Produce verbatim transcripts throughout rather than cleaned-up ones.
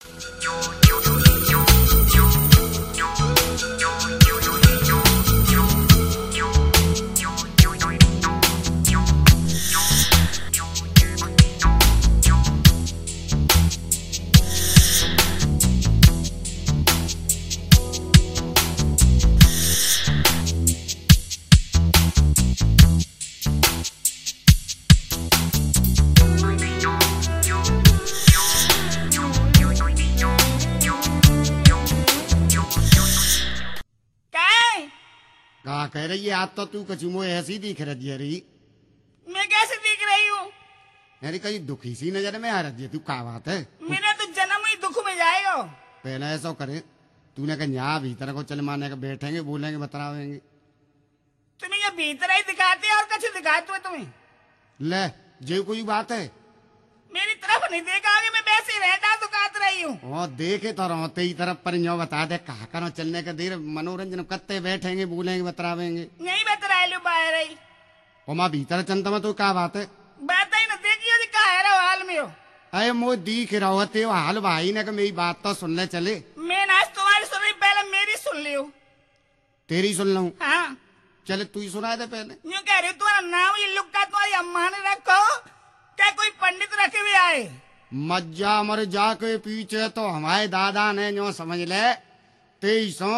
कह रही है आज तो तू कचुमो ऐसी दिख रही है रही। मैं कैसे दिख रही हूँ? यानी कहीं दुखी सी नजर में आ रही है। तू क्या बात है? मेरा तो जन्म ही दुख में जाएगा। पहले ऐसा करे तूने कहा यहाँ भीतर को चल माने का बैठेंगे बोलेंगे बतरावेंगे। तुम्हें ये भीतर ही दिखाते और कछु दिखाते हो तुम्हें? ले जो कोई बात है मेरी तरफ नहीं देखा आगे मैं वैसे रहता तो काट रही हूँ। और देखे तो रोते ही तरफ पर यो बता दे कहा करो चलने का देर मनोरंजन कत्ते बैठेंगे बोलेंगे बतरावेंगे। नहीं बतराए लो बाहर ही। और माँ भीतर चलता में तो क्या बात है? बात ही ना देखियो जी कहा है हाल में हो। अरे मो दिख रहोते हो हाल भाई ने मेरी बात तो सुन ले चले। मैं आज तुम्हारी सुन रही पहले मेरी सुन लियो। तेरी सुन लूं? हाँ चले तू ही सुना दे पहले। यूँ कह रही तुम्हारा नाम ये लुक्का तुम्हारी अम्मा ने रखो क्या कोई पंडित रखे हुए आए? मज्जा मर जा के पीछे तो हमारे दादा ने जो समझ ले तेईस सौ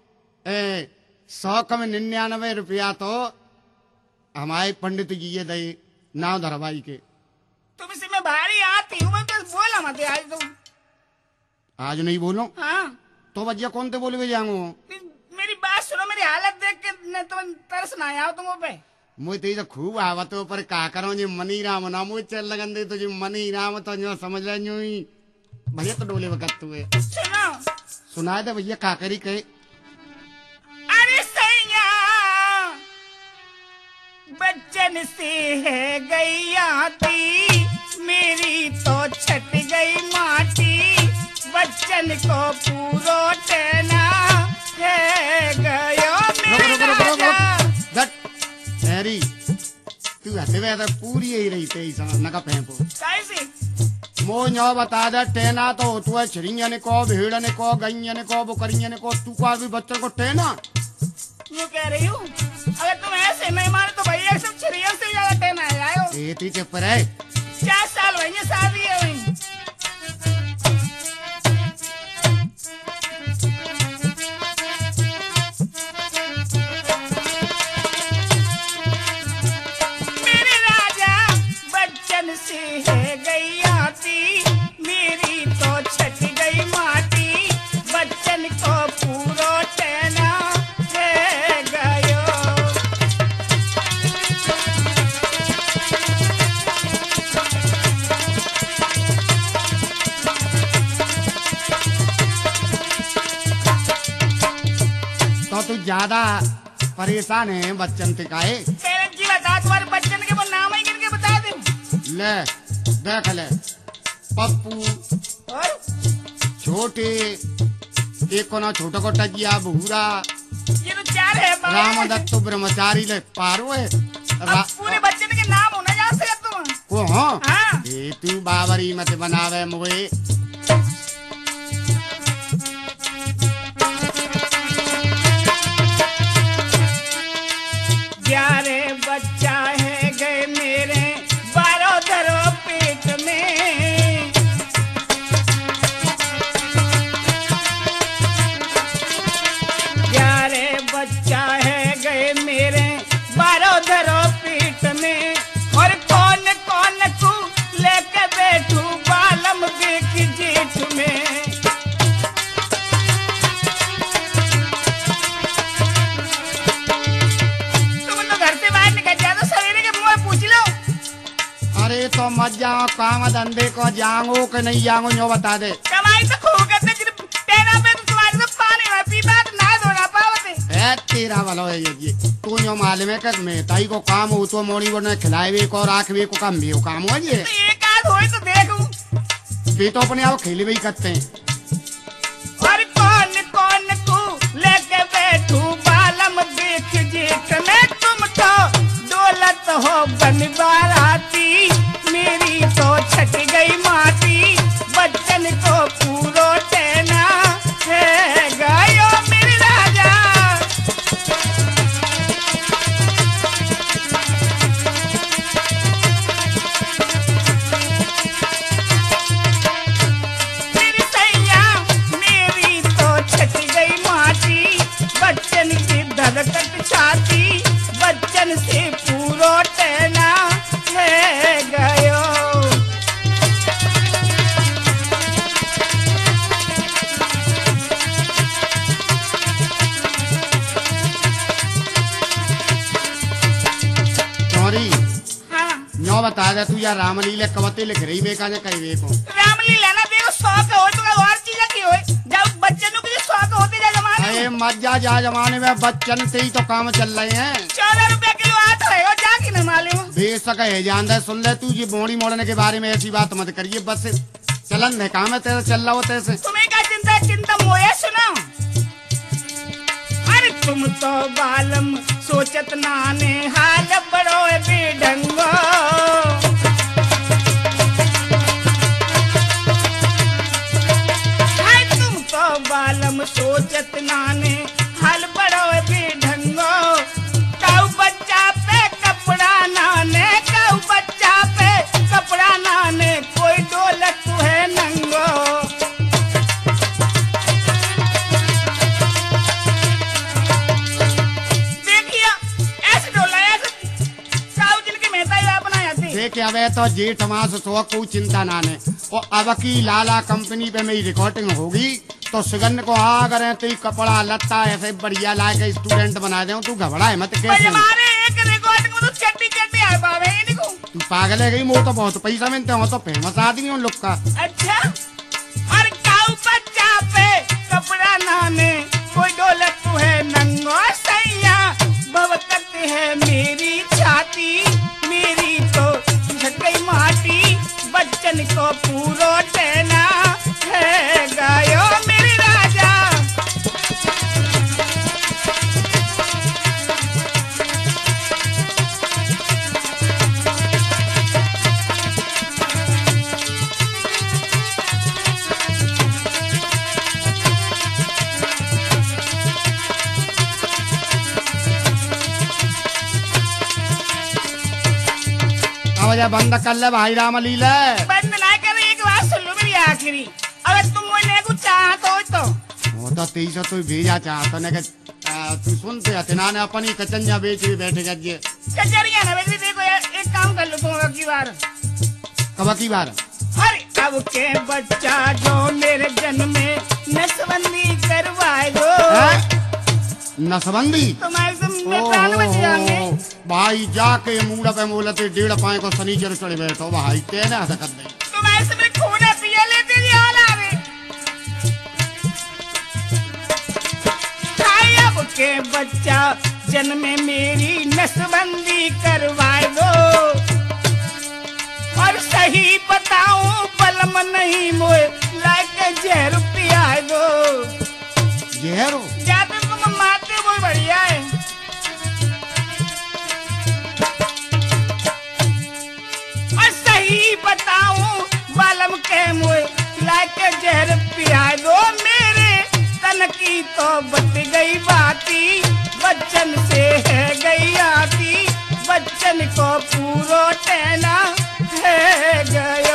सौ कम निन्यानवे रुपया तो हमारे पंडित जी ये दे नाव धरवाई के। तुम इसे मैं भारी आती हूँ मैं तो बोला मत आज तुम। आज नहीं बोलो? हाँ तो भैया कौन थे बोले हुए जाऊंगो? मेरी बात सुनो मेरी हालत देख के तुम तरस ना आओ तुम पे। मुझे तो खूब आवत हो पर का करो जी मनी राम ना मुझे चल लगन दे तो जी मनी राम तो जो समझ ले यूं ही भैया तो डोले वक्त तुए सुनो सुना दे भैया का करी कहे। अरे सैया बच्चन से है गैया थी मेरी तो छट गई माटी बच्चन को पूरो टेना है गयो मेरा राजा। हैरी तू हते वे तो पूरी ही रही तेईस नका फेंको कैसे मो न्यो बता दे टेना तो तू है छिड़िया ने को भेड़ ने को गैया ने को बकरिया ने को तू को भी बच्चों को टेना। मैं कह रही हूँ अगर तुम ऐसे नहीं माने तो भैया सब छिड़ियों से ज्यादा टेना है आयो। एती चुप रहे चार साल भैया शादी है वही। से है गैया थी मेरी तो छट गई माटी बच्चन को पूरो टेना है गयो। तो तू ज्यादा परेशान है बच्चन ते काहे? पेरेंट्स जी बता तुम्हारे बच्चन के वो नाम ही गिन के बता दे। ले देख ले पप्पू और छोटे एक को ना छोटा को टजिया भूरा ये तो चार है राम दत्त ब्रह्मचारी ले पारो है रा... पूरे बच्चन के नाम होना जा सकते तुम को हाँ हाँ ए तू बाबरी मत बनावे मुझे। ग्यारह बच्चा है गए मेरे बारह धरो पेट में ग्यारह बच्चा है गए मेरे बारह धरो पेट में और कौन कौन तू लेके बैठू बालम देख जेठ में। अरे तो मत जाओ काम धंधे को जाओ कि नहीं जाओ यो बता दे। कमाई तो खूब करते तेरा पे तो तुम्हारे तो पानी में पीपा तो ना धोना पावते। ए तेरा वाला है ये तू यो मालूम है कि मैं ताई को काम हो तो मोड़ी बने खिलाए को राखवे को काम भी काम हो ये तो एक आध होए तो देखूं बे तो अपने आप खेले भी करते हैं। और कौन कौन तू लेके बैठू बालम देख जेठ में तुम तो दौलत हो बन बाराती मेरी तो छट गई माटी बच्चन को पूरा वे तू या रामलीला कवते लिख रही बेका ने कई वे को रामलीला ना देखो शौक हो तो और चीज की हो जब बच्चन के शौक होते जा जमाने अरे मज्जा जा जमाने में बच्चन से ही तो काम चल रहे हैं। चौदह रुपए किलो आता है जा की न मालूम बेशक है जान सुन ले तू ये बोड़ी मोड़ने के बारे में ऐसी बात मत करिए बस चलन है काम है तेरा चल रहा हो तैसे तुम्हें क्या चिंता चिंता मोए सुनो अरे तुम तो बालम सोचत नाने हाल बड़ो बेढंगो हाय तुम तो बालम सोचत नाने हाल बड़ो बेढंगो काऊ बच्चा पे कपड़ा नाने काऊ बच्चा पे कपड़ा नाने कोई डोलत है नंगो देखे अब तो जेठ मास तो कोई चिंता ना ने और अब की लाला कंपनी पे मेरी रिकॉर्डिंग होगी तो सुगंध को आ करें तो कपड़ा लत्ता ऐसे बढ़िया ला के स्टूडेंट बना दे तू घबरा है मत कैसे एक रिकॉर्डिंग में तो चट्टी चट्टी आ पावे इनको तू पागल है गई वो तो बहुत पैसा मिलते हो तो फेमस आदमी उन लोग का। अच्छा और काऊ बच्चा पे कपड़ा नाने कोई डोलत तू है नंगो सैया भवकत है मेरी छाती मेरी तो झटकई माटी बच्चन को पूरो टेना है गायो मेरी राजा वजह बंद कर ले भाई रामलीला बंद ना कर एक बात सुन लो मेरी आखिरी अगर तुम मुझे कुछ चाहत हो तो वो तो तेईस तू भेजा चाहता ने के तू सुनते अतना ने अपनी कचंजा बेच के बैठे गए कचरिया ना बेच देखो यार एक काम कर लो तुम अब की बार कब की बार अरे अब के बच्चा जो मेरे जन्म में नसबंदी करवाए दो नसबंदी भाई जाके मूड़ा पे मोलते डेढ़ पाए को सनीचर चढ़े बैठो भाई तेने ऐसा कर दे तुम ऐसे में खून पिया लेते जी हाल आ रे अब के बच्चा जन्म में मेरी नसबंदी करवाए दो और सही बताऊं बलम नहीं मोए लाके जहर पियाए दो जहर जाते तुम मारते वो बढ़िया है और सही बताऊं बालम के मुए लाके जहर पिया दो मेरे तन की तो बच गई बाती बच्चन से है गई आती बच्चन को पूरो टेना है गयो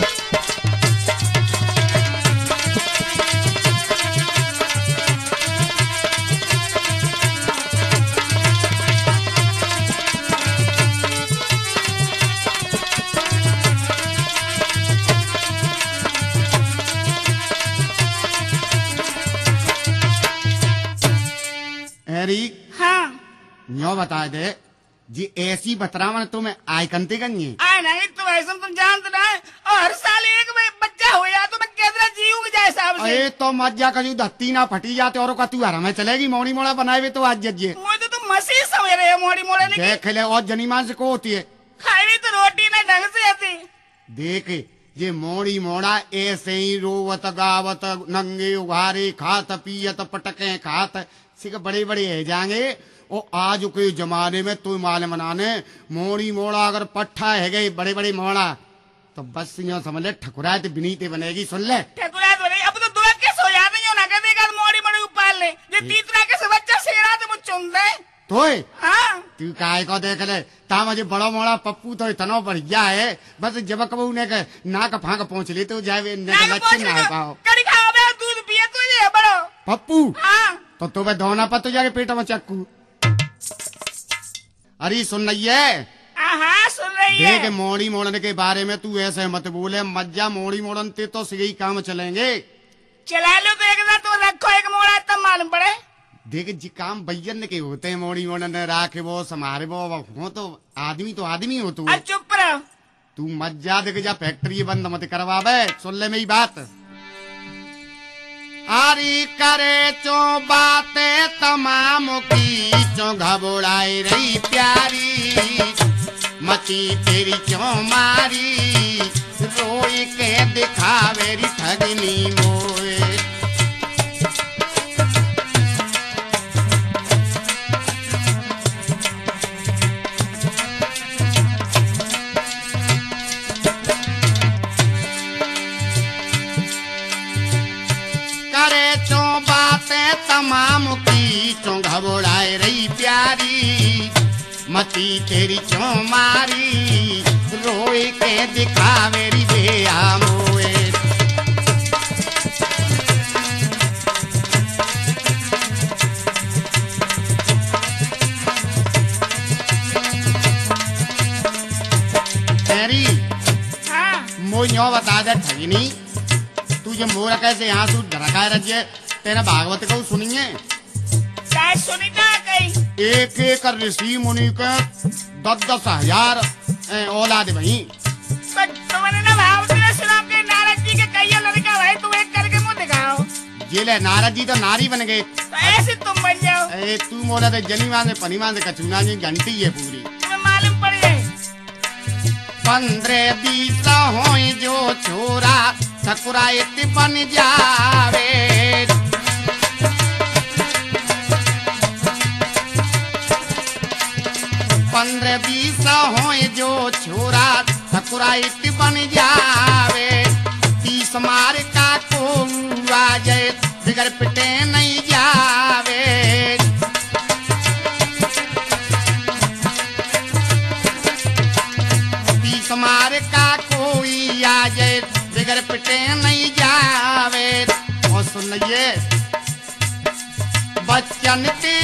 हाँ न्यो बता दे जी ऐसी बतरावन तुम्हें आय कंते कन्ये आय नहीं तुम ऐसा तुम जानते ना और हर साल एक बच्चा हो या तो मैं कैसा जीऊंगी जैसा हिसाब से अरे तो मज्जा कभी धत्ती ना फटी जाते और का तू हरा में चलेगी मोड़ी मोड़ा बनाए हुए तो आज जज्जे मुझे तो तुम मसीह समझ रहे हो मोड़ी मोड़ा नहीं देख ले और जनीमान से को होती है खाई तो रोटी ना ढंग से आती देख ये मोड़ी मोड़ा ऐसे ही रोवत गावत नंगे उघारे खात पियत पटके खात सिक बड़े बड़े है जाएंगे और आज के जमाने में तू माल मनाने मोड़ी मोड़ा अगर पट्ठा है गई बड़े बड़े मोड़ा तो बस यो समझ ले ठकुराए तो बिनीते बनेगी सुन ले ठकुराए तो नहीं अब तो दुआ के सो जाते हो ना कभी कर मोड़ी मोड़ी उपाल ले ये तीसरा के से बच्चा सेरा तो मुझ चुन दे तोय हाँ तू काय को देख ले ता मुझे बड़ा मोड़ा पप्पू तो इतना बढ़िया है बस जब कबू ने के नाक फांक पहुंच ले तो जाए ने बच्चे ना आ पाओ कड़ी खाओ बे दूध पिए तू ये बड़ो पप्पू हाँ तो तो वे धोना पत जाके पेट में चक्कू अरे सुन रही है हाँ सुन रही है देख मोड़ी मोड़ने के बारे में तू ऐसे मत बोले मज्जा मोड़ी मोड़न ते तो सही काम चलेंगे चला लो तो एक तो रखो एक मोड़ा तब मालूम पड़े देख जी काम भैयन के होते हैं मोड़ी मोड़न राखे वो समारे वो हो तो आदमी तो आदमी हो तू चुप रहो तू मत जा, देख जा फैक्ट्री बंद मत करवावे, सुन ले मेरी बात। आरी करे चो बातें तमाम की, चो घबराए रही प्यारी, मती तेरी चो मारी, रोई के दिखावे री ठगनी मोए। तमाम की चो घबराए रही प्यारी, मती तेरी चो मारी, रोई के दिखावे री बेया मोए। तेरी हाँ मोइयो बता दे ठगनी, तू जो मोरा कैसे यहाँ तू ढरका रजे तेरा भागवत को सुनिए। क्या सुनी ना कहीं? एक एक ऋषि मुनि के दस दस हजार औलाद भाई। तो तुमने ना भागवत में सुना के नारद जी के कई लड़का भाई, तुम एक करके मुंह दिखाओ। ये ले नारद जी तो नारी बन गए, तो ऐसे तुम बन जाओ। ए तू मोला तो जनी माने पनी माने कचुना जी घंटी है पूरी, तुम्हें मालूम पड़ जाए। पंद्रह बीस होई जो छोरा, सकुरा इतनी बन जावे। पंद्रह बीस होए जो छोरा, ठकुरा इतनी बन जावे। तीस मार का को आ जाए, बिगर पिटे नहीं जावे। तीस मार का कोई आ जाए, बिगर पिटे नहीं जावे। और सुनिए बच्चन की,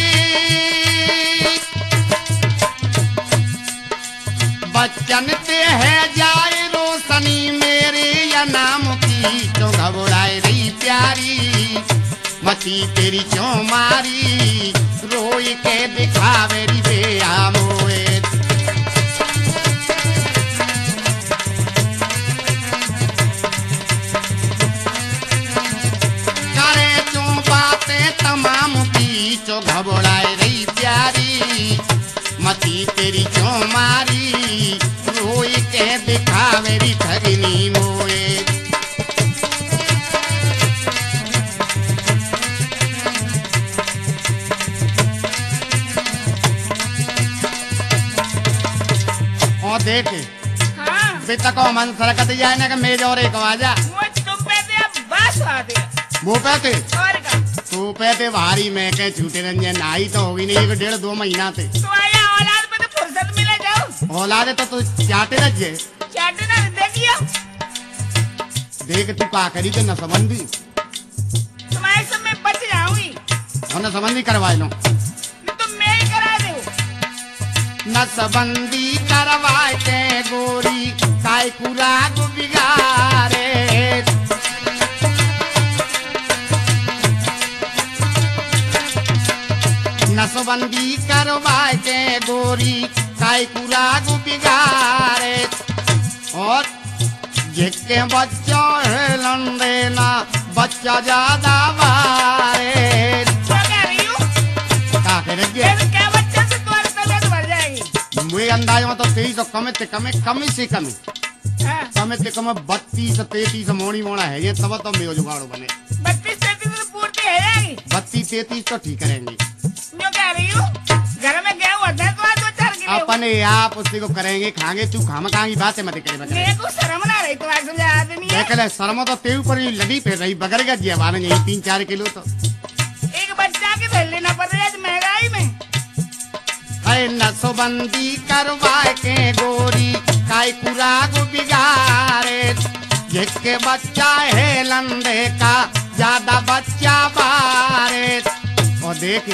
बच्चन ते है जाए रोशनी मेरे या नाम की, जो घबराए रही प्यारी, मती तेरी चो मारी, रोई के दिखावे री बेया मोए। करे चो बातें तमाम की, जो घबराए रही प्यारी, मती तेरी चो मारी, रोई के दिखावे री ठगनी मोए। और देख हाँ बेटा को मन सरकत जाए ना कि मेज और एक आजा वो तुम पे दे बस आ दे वो पैते और का तू पैते भारी मैं के छूटे रंजन आई तो होगी नहीं, एक डेढ़ दो महीना थे तो आया औलाद में तो फुर्सत मिले जाओ। औलादे तो तू चाटे रजे चाटे ना देखियो, देख तू का करी तो न संबंधी तुम्हारे सब में बच जाऊंगी। और न संबंधी करवा लो, नहीं तो मैं ही करा दे। न संबंधी करवाए के गोरी, काय कुराग बिगारे। नसबंदी करवाए के गोरी, काय कुराग बिगारे। और जिसके बच्चा है लंदेना, बच्चा ज्यादा बारे। क्या कह रही हूँ? का करे फिर क्या बच्चे से तुम्हारी तबीयत बढ़ जाएगी? मुझे अंदाज में तो तेईस कमे ते कमे कमी से कमी हाँ। कमे ते कमे बत्तीस तैतीस मोड़ी मोड़ा है ये, तब तो मेरे जुगाड़ बने। बत्तीस तैतीस तो पूर्ति है जाएगी। बत्तीस तैतीस तो ठीक करेंगे। जो कह रही हूँ, घर में गेहूँ होता है तो आज दो चार किलो। अपने आप उसी को करेंगे खाएंगे, तू खाम खाएंगी बातें मत करे बगैर। मेरे को शर्म ना रही तुम्हारे समझा आदमी है। देख ले शर्मा तो तेरे ऊपर ही लड़ी पे रही बगर गया जी हमारे यही तीन चार किलो तो एक बच्चा के धर लेना पड़ रहा है महंगाई में। है नसबंदी करवाए के गोरी, काय कुराग बिगारे। जिसके बच्चा है लंदे का, ज्यादा बच्चा बारे। और देख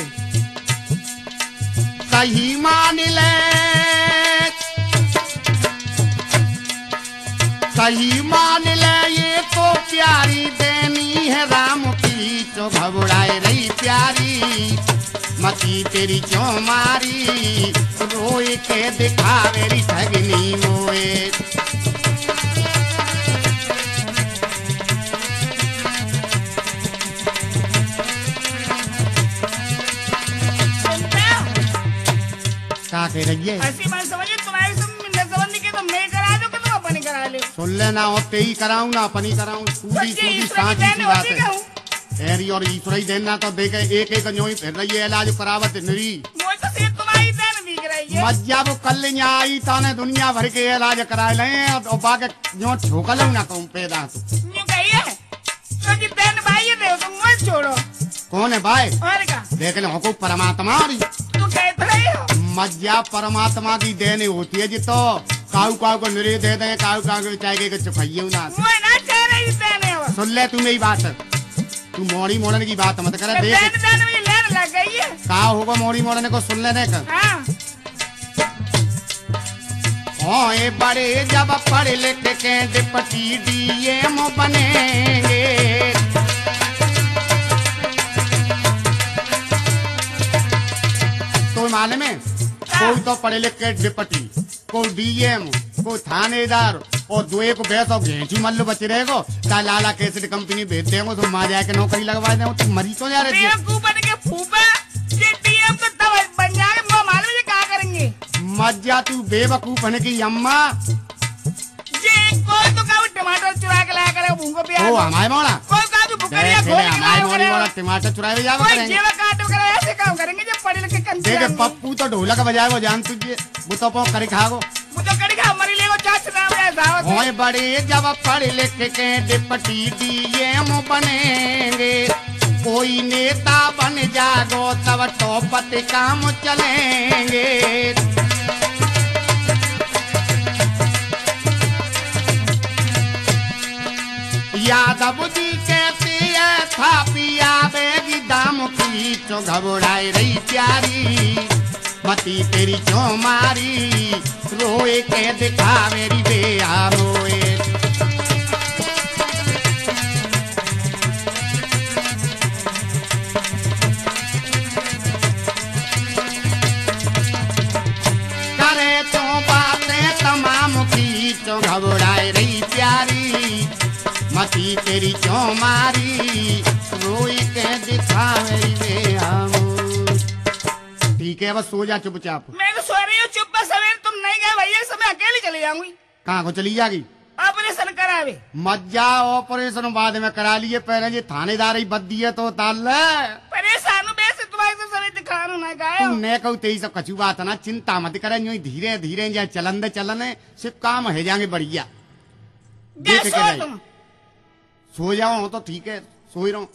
सही मान ले, सही मान ले ये तो प्यारी देनी है राम की, जो घबराए रही प्यारी, मती तेरी चो मारी, रोई के दिखावे री ठगनी मोए। कह रही है। ऐसी बात समझिए, तुम्हारी नसबंदी के तो मैं करा दूं कि तुम अपनी करा ले। सुन लेना हो ते ही कराऊं ना अपनी कराऊं, सूदी सूदी सांच की बात है। एरी और ईश्वरी देना तो देखे एक एक जो ही फिर रही है इलाज करावत नरी। वो तो सिर्फ तुम्हारी देन दिख रही है। मज्जा वो कल यहाँ आई ताने दुनिया भर के इलाज करा ले और बाके जो ठोकल ना कहूं पैदा तो। यूं कहिए तो जी देन भाई है तुम मत छोड़ो। कौन है भाई? और का देख ले को परमात्मा रही। तू कहते रही हो मज्जा परमात्मा की देने होती है जी, तो काऊ काऊ को निरे दे दे, काऊ काऊ को चाहे के चुकाइए ना। मैं ना चाह रही देने हो। सुन ले तू मेरी बात, तू मोड़ी मोड़ने की बात मत करे। देख देन देन में लेन लग गई है। का होगा मोड़ी मोड़ने को, सुन लेने का। हां हाँ ये बड़े जब पढ़ लिख के डिप्टी डीएम बनेंगे, तो मालूम है कोई तो पढ़े लिख के डिप्टी, कोई डीएम, कोई थानेदार और दो एक बैस और घेंची मल्लू बचे रहेगो। ता लाला कैसेट कंपनी भेज देंगे तो माँ जाके नौकरी लगवा देंगे, तो मरी तो जा रहे थे। बन के फूफा ये डीएम तो तब बन जाएंगे, वो मालूम है क्या करेंगे। मज्जा तू बेवकूफ होने की अम्मा। ये कोई तो का टमाटर चुरा के लाया करे भूंगो पे। ओ हमारे मोड़ा कोई का तो भुकरिया खोल के हमारे मोड़ी मोड़ा टमाटर चुराए जा कोई करेंगे। जेवा काट करे ऐसे काम करेंगे जब पढ़े लिखे कंसी। देख पप्पू तो ढोलक बजाएगो जान तुझे, वो तो पाओ करे खागो। वो तो कड़ी खा मरी लेगो चाच ना बजाए दावत। होए बड़े जब पढ़ लिख के डिप्टी डीएम बनेंगे, कोई नेता बन जागो तब टोपत काम चलेंगे। यादव जी कहते है था पिया बेगी दाम की, तो घबराए रही प्यारी मती तेरी क्यों मारी, रोए के दिखा मेरी बेया रोए। करे तो बातें तमाम की, तो घबराए रही प्यारी मती तेरी क्यों मारी, रोई के दिखा मेरी बेया। ठीक है बस सो जा चुपचाप। मैं तो सो रही हूँ चुप, बस सवेरे तुम नहीं गए भैया, समय अकेली चली जाऊंगी। कहाँ को चली जागी? ऑपरेशन करावे। मज्जा ऑपरेशन बाद में करा लिए, पहले ये थानेदार ही बद दिए तो ताल परेशान वैसे तुम्हारे तो सवेरे दिखानो ना गायो। ने कहू तेई सब कछु बात ना, चिंता मत करे, यूं धीरे धीरे जा चलन दे चलन सिर्फ काम है जाएंगे बढ़िया। देख के नहीं सो जाओ तो ठीक है, सो ही रहो।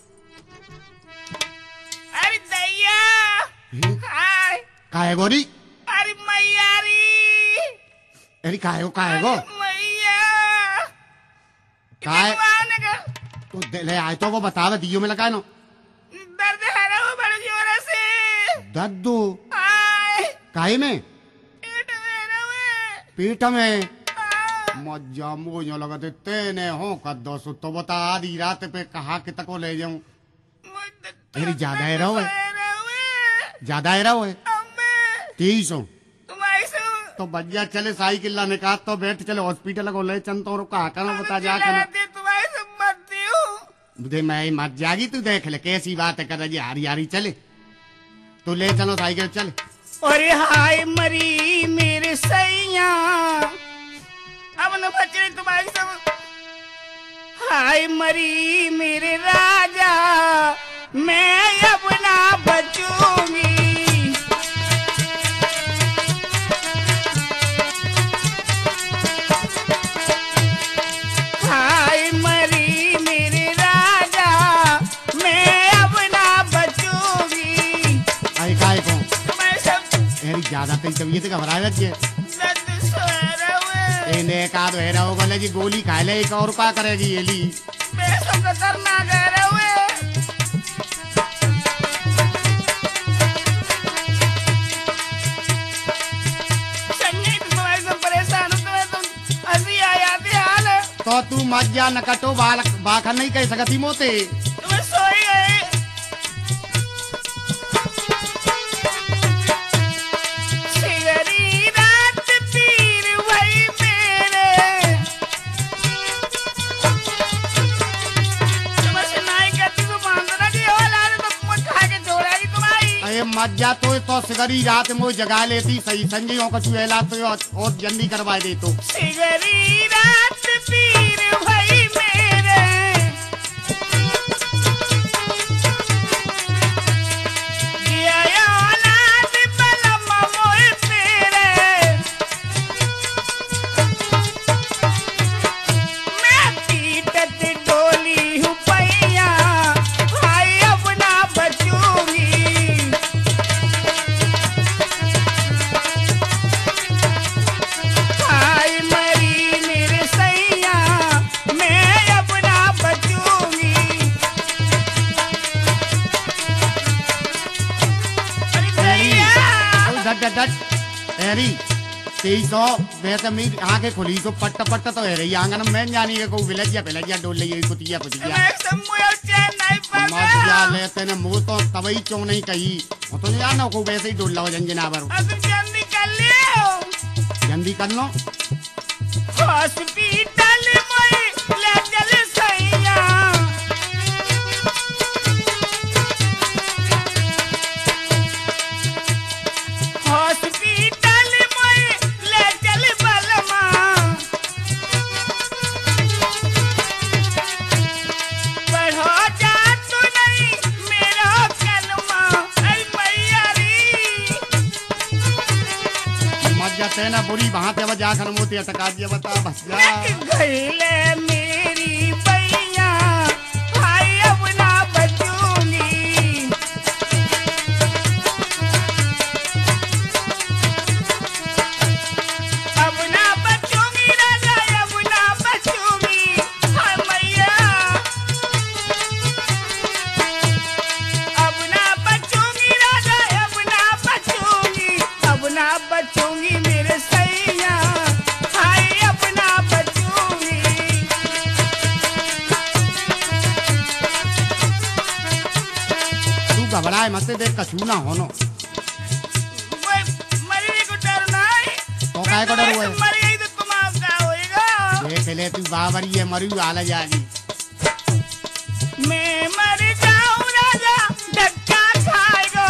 अरे दैया हाय काहे गोरी? अरे मैयारी। अरे काहे गो काहे गो मैया काहे का तो ले आए तो वो बतावे दियो में लगा नो। दर्द है ना वो बड़े जोर से। दर्द दो हाय काहे में? पेट में ना वे। पीठ में मज्जा मुझे लगा देते ने हो कद्दो सो तो बता आधी रात पे कहा कि तक ले जाऊं। अरे ज्यादा है रहो है, ज्यादा है रहो है तीस हो तो बज्जा चले साइकिल ला निकाल तो बैठ चले हॉस्पिटल को ले चल तो कहा करो बता जाके दे मैं मत जागी। तू देख ले कैसी बात है कर रही हारी हारी चले तू ले चलो साइकिल चले। अरे हाय मरी मेरे सैया अब न बच रही तुम्हारी सब। हाय मरी मेरे राजा मैं अब ना बचूंगी। हाय मरी मेरे राजा मैं अब ना बचूंगी। आई काय को तुम्हारे सब एरी ज्यादा तेरी तबीयत घबरा रही है। दर्द सर हुए इन्हें का तो है रहो बोले जी गोली खा ले एक और क्या करेगी ये ली। मैं सब खतरनाक है हुए। तो तू मत जा न कटो बाल बाखा नहीं कह सकती मोते। तुम्हें सोई गए सिगरी रात पीर वही मेरे तुम्हें सुनाई कहती तू मान ना कि हो लाल तो मुझ खा के छोड़ेगी तुम्हारी। अरे समझ जा तो तो सिगरी रात में जगा लेती सही संजय कछु एला तो और जल्दी करवा दे तो सिगरी रात पीर भाई मेरे जिया औलाद बलम मोर तेरे मैं पीटत डोली हूँ पैया भाई अब ना बचूंगी हाय मरी मेरे सैया मैं अब ना बचूंगी अरे सैया डट डट डट एरी तेईस सौ वैसे मेरी आंखें खुली तो पट्ट पट्ट तो है रही आंगन में जानी है को विलजिया विलजिया डोल रही कुतिया कुतिया मैं समूह चैन नहीं मत पागा जा लेते ने मुंह तो तबई क्यों नहीं कही वो तो जाना को वैसे ही डोल लो जंजना पर अब जल्दी कर लियो जल्दी कर लो हॉस्पिटल में ले चल सैया हॉस्पिटल में ले चल बलमा बढ़ो जा तू नहीं मेरा कलमा ऐ मैया री मत जाते ना बुरी वहां पे जा कर मोती अटका दिया बता बस जा गईले मेरी भैया भाई अब ना बचूंगी अब ना बचूंगी राजा अब ना बचूंगी हाय मैया अब ना बचूंगी राजा अब ना बचूंगी अब ना बचूंगी मेरे सैया हाय अब ना बचूंगी तू घबराए मत देख कछु ना होनो ओए, मरने को डर नहीं तो काय को डर हुए मर गई तो तुम्हारा क्या होएगा देख ले तू बाबरी है मरू आला जागी मैं मर जाऊं राजा धक्का खाएगो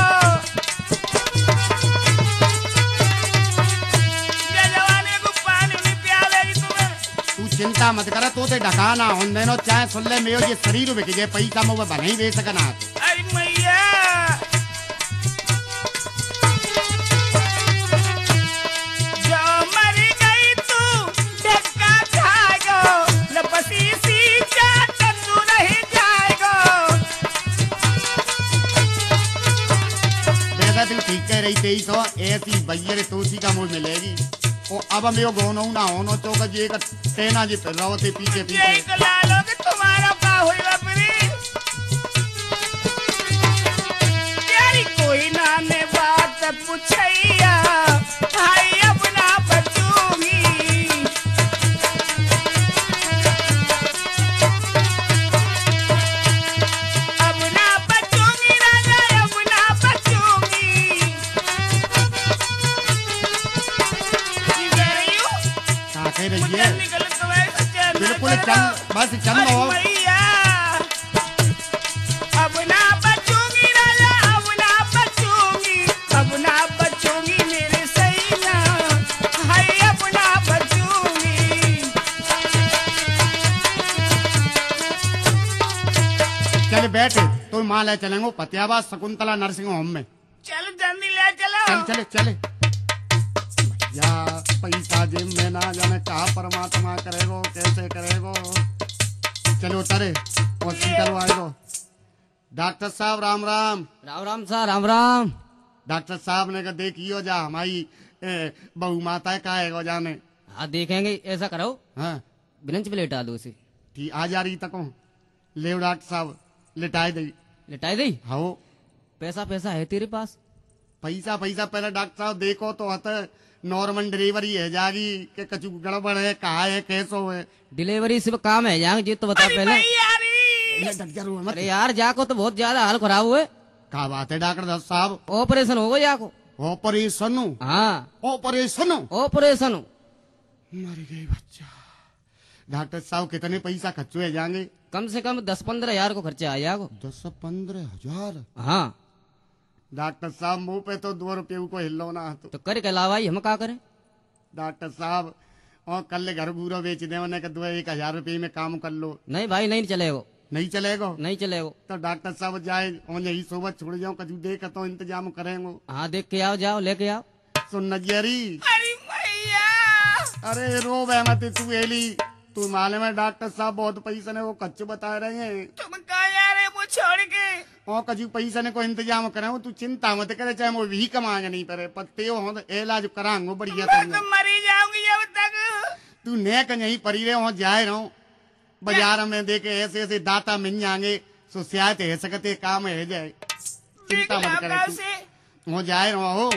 जवानी को पानी नहीं पियालेगी तुम्हें तू चिंता मत कर तो ते ढकाना होन देनो चाहे सुल्ले में ये शरीर बिक जे पैसा में भले ही दे सकना अरे मैया जो मर गई तू धक्का खाएगो लपसी सी चाट तू नहीं जाएगो वैसा तू ठीक कह रही तेईस सौ ऐसी भैया तोसी का मूल मिलेगी ओ अब हम यो गोनो ना होनो तो का जे का टेना जी फिर रहो ते पीछे यही पीछे तो लालोगे तुम्हारा का होएगा फिर तेरी कोई ना ने बात पूछैया भाई अब ना बचूंगी अब ना बचूंगी राजा अब ना बचूंगी की कह रही हूँ का कह रही मुझे है निकल तो ऐसा चैन नहीं बिल्कुल पड़ चल रहा। बस चल अरे लो मैया, अब ना बचूंगी राजा अब ना बचूंगी अब ना बचूंगी मेरे सैया हाय अब ना बचूंगी चल बैठ तो मां ले चलेंगे पतियाबा शकुंतला नर्सिंग होम में चल जल्दी ले चलो चल चले चले या पैसा जेब में ना जाने कहा परमात्मा करेगो कैसे करेगो चलो उतरे हॉस्पिटल आएगो डॉक्टर साहब राम राम राम राम सर राम राम। डॉक्टर साहब ने कहा देखियो जा हमारी ए, बहू माता का है जाने हाँ देखेंगे ऐसा करो हाँ बिलंच पे लेटा दो उसे ठीक आ जा रही तको ले डॉक्टर साहब लिटाए दई लेटाई दे हाँ पैसा पैसा है तेरे पास पैसा पैसा पहले डॉक्टर साहब देखो तो हत नॉर्मल डिलीवरी है जागी के कछु गड़बड़ है कहा है कैसो है डिलीवरी सिर्फ काम है यहाँ जी तो बता अरे पहले। भैया रे, ये डर जा रो मत अरे यार जाको तो बहुत ज्यादा हाल खराब हुए क्या बात है डॉक्टर साहब ऑपरेशन होगा जाको। ऑपरेशन हाँ ऑपरेशन ऑपरेशन मर गई बच्चा। डॉक्टर साहब कितने पैसा खर्च हुए जाएंगे कम से कम दस पंद्रह हजार को खर्चा आ जाएगा। दस पंद्रह हजार हाँ डॉक्टर साहब मुंह पे तो दो रुपये को हिलो ना तो तो कर के लावाई हम का करें? डॉक्टर साहब और कल घर पूरा बेच दे उन्हें दो एक हजार रुपये में काम कर लो। नहीं भाई नहीं चलेगो, नहीं चलेगा नहीं चलेगो। तो डॉक्टर साहब जाए और यही सोबत छोड़ जाओ कजू देख तो इंतजाम करेंगे। हाँ देख के आओ, जाओ लेके आओ। सुन नजरी अरे भैया अरे रो बहमत तू एली तू मालूम है डॉक्टर साहब बहुत पैसा ने वो कच्चे बता रहे हैं तुम कहा जा रहे वो छोड़ के? और कजू पैसा ने को इंतजाम करे तू चिंता मत करे चाहे वो भी कमाएंगे नहीं पड़े पत्ते हो तो इलाज करांगो बढ़िया मैं तो मरी जाऊंगी जब तक। तू नेक यहीं परी रहे हो जाए रहो बाजार में देखे ऐसे ऐसे दाता मिल जाएंगे सो सियात है सकते काम है जाए चिंता मत करे तू हो जाए रहो हो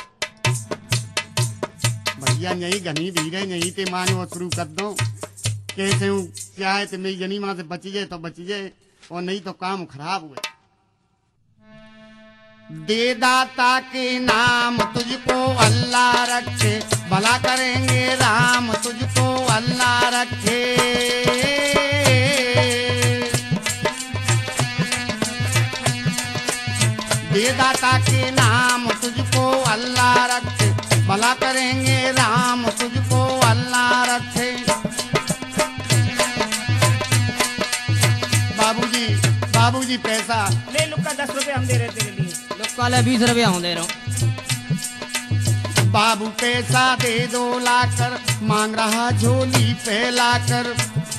भैया यही घनी धीरे यहीं ते मांगे वो शुरू कर दो कैसे हूँ क्या है तो मेरी जनी माँ से बच जाए तो बच जाए और नहीं तो काम खराब हुए। दे दाता के नाम तुझको अल्लाह रखे भला करेंगे राम तुझको अल्लाह रखे। दे दाता के नाम तुझको अल्लाह रखे भला करेंगे राम तुझको अल्लाह रखे। बाबूजी बाबूजी पैसा ले लुक्का दस रुपए हम दे रहे तेरे लिए। लोग काले बीस रुपया हूँ दे रहा हूँ। बाबू पैसा दे दो लाकर मांग रहा झोली पे लाकर।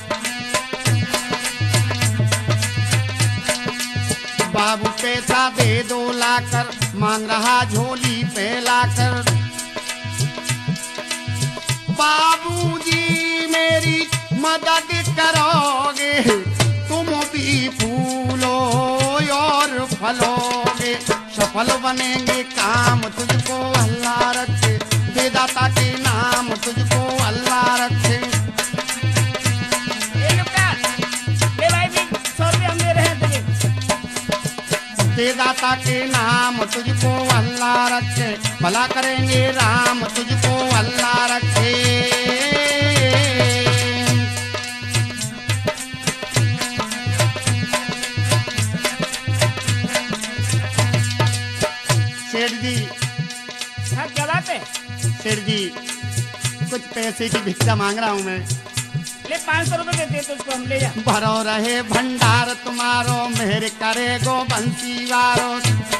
बाबू पैसा दे दो लाकर मांग रहा झोली पे लाकर। बाबूजी मेरी मदद करोगे तुम भी फूलो और फलोगे सफल बनेंगे काम तुझको अल्लाह रखे। दे दाता के नाम तुझको अल्लाह रखे। ले लुक्का ले भाई भी सौ रुपये हम दे रहे हैं तुझे। दे दाता के नाम तुझको अल्लाह रखे भला करेंगे राम तुझको अल्लाह रखे। सेठ जी हाँ क्या बात है? सेठ जी कुछ पैसे की भिक्षा मांग रहा हूँ मैं। ले पाँच सौ रुपए देते तुझको हम ले जा। भरो रहे भंडार तुम्हारो मेहर करे गो बंसीवारो।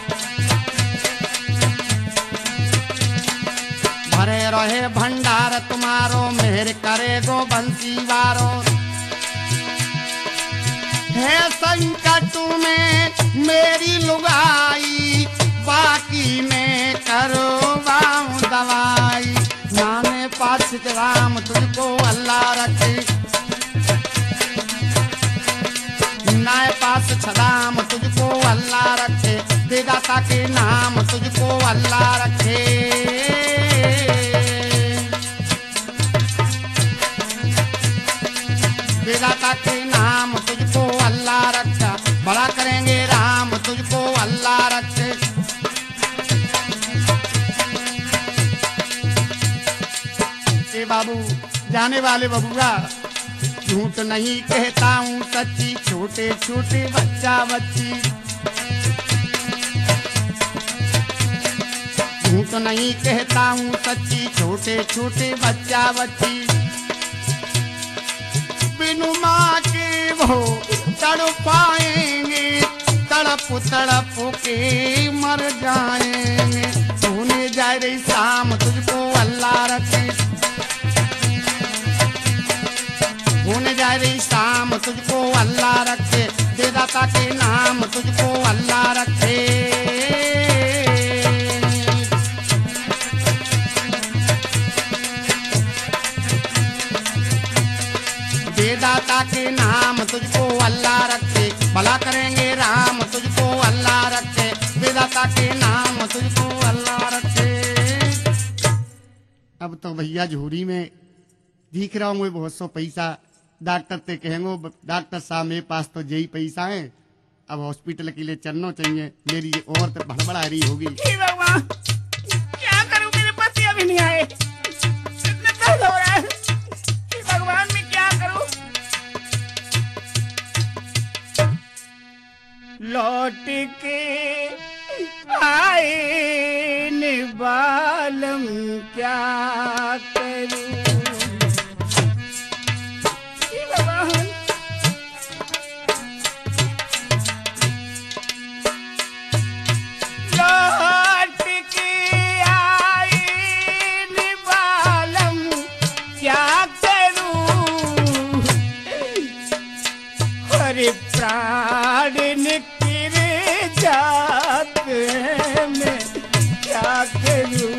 भरे रहे भंडार तुम्हारो मेहर करे गो बंसीवारो। है संकट में मेरी लुगाई बाकी में करवाऊं दवाई। नाने पास राम तुझको अल्लाह रखे। नाए पास छदाम तुझको अल्लाह रखे। दे दाता के नाम तुझको अल्लाह रखे। दे दाता के नाम तुझको अल्लाह रखा बड़ा करेंगे राम तुझको अल्लाह रखे। ए बाबू जाने वाले बबुआ झूठ नहीं कहता हूँ सच्ची छोटे छोटे बच्चा बच्ची। झूठ नहीं कहता हूँ सच्ची छोटे छोटे बच्चा बच्ची। बिनु माँ के वो तड़पाएंगे तड़प तड़प के मर जाएंगे। होने जाए रही शाम तुझको अल्लाह रखे। होने जाए रही शाम तुझको अल्लाह रखे। दे दाता के नाम तुझको अल्लाह रखे। दे दाता के नाम तुझको अल्लाह रखे भला करेंगे राम तुझको अल्लाह रखे। दे दाता के नाम तुझको अल्लाह रखे। अब तो भैया झूरी में दिख रहा हूँ बहुत सौ पैसा। डॉक्टर ते कहेंगे डॉक्टर साहब मेरे पास तो यही पैसा है अब हॉस्पिटल के लिए चलना चाहिए। मेरी ये और तो भड़बड़ा रही होगी। हे भगवान क्या करूं मेरे पति अभी नहीं आए। इतना दर्द हो रहा है। हे भगवान मैं क्या करूं। लौट के आए निबालम क्या करूं हे भगवान लौट के आई निबालम क्या करूं हरे प्राण निकल जात है मैं क्या करूं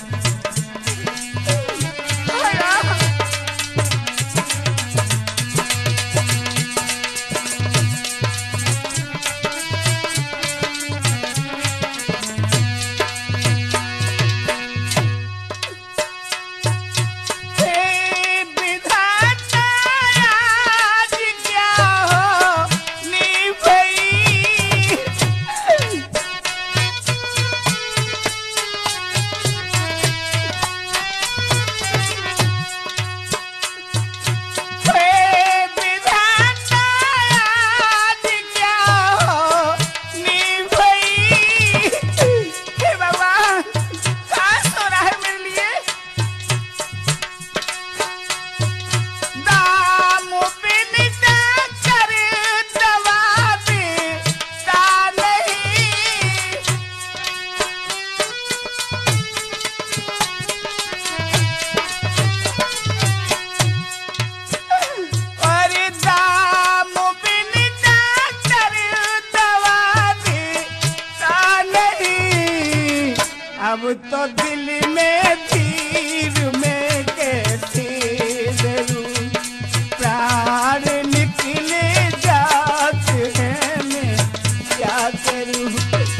अब तो दिल में धीर में कैसे जरूर प्राण निकले जाते हैं मैं क्या करूं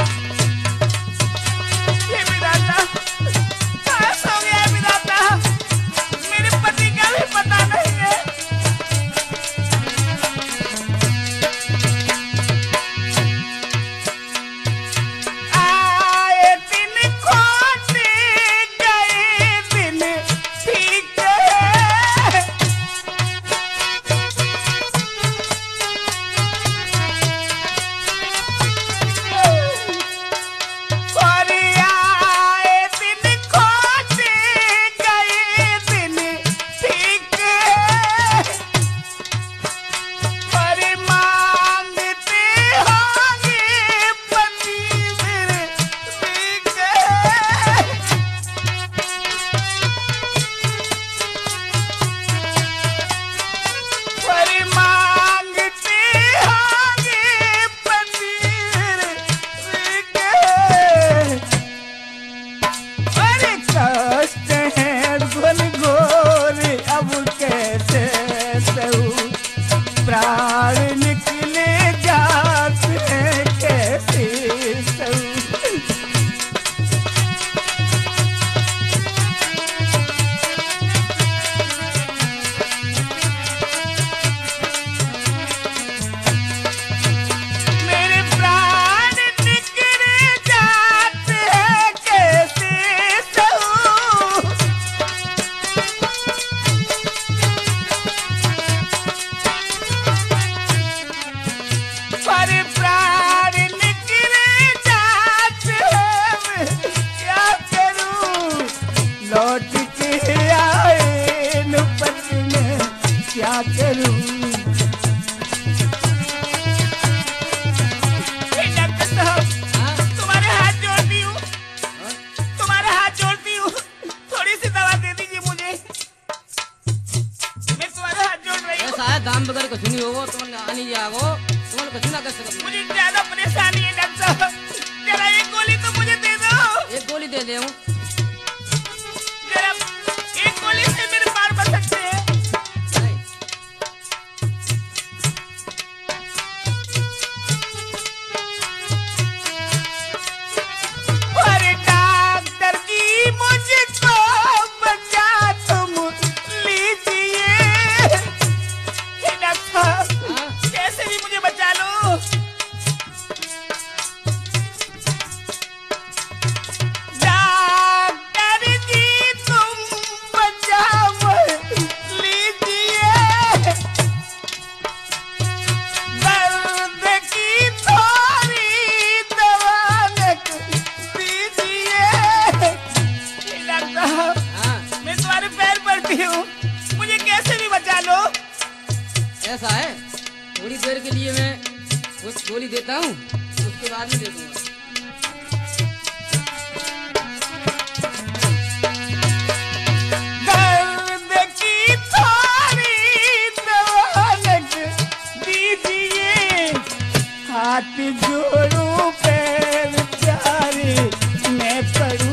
ये विधाता पास हो गया विधाता मेरे पति का भी पता नहीं है प्राण निकले जाते हैं कैसे सहूं मेरे प्राण निकले जाते हैं कैसे सहूं पर प्राण निकले जाते हैं क्या करूं लौट के आए नुपत में क्या करूं तुम्हारे हाथ जोड़ती हूँ तुम्हारे हाथ जोड़ती हूँ थोड़ी सी दवा दे दीजिए मुझे मैं तुम्हारे हाथ जोड़ रही हूँ शायद दाम बगैर कुछ नहीं होगा तुम आनी जाओ तुम कुछ ना कर सकते मुझे ज्यादा परेशानी है डॉक्टर साहब जरा एक गोली तो मुझे दे दो एक गोली दे दे जरा एक गोली से मेरे पार बच सकते हैं अरे डॉक्टर जी मुझको बचा तुम लीजिए डॉक्टर कैसे भी मुझे बचा लो जा गोली देता हूँ उसके बाद में दे दूंगा। दर्द की थोड़ी दवानक दीजिए, हाथ जोड़ूं पैर प्यारे मैं पड़ूं।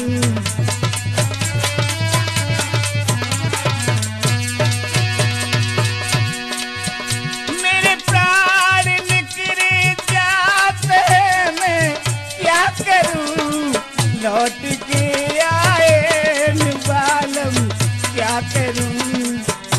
मेरे प्राण निकले जाते हैं, मैं क्या करूं, लौट के आए न बालम क्या करूं।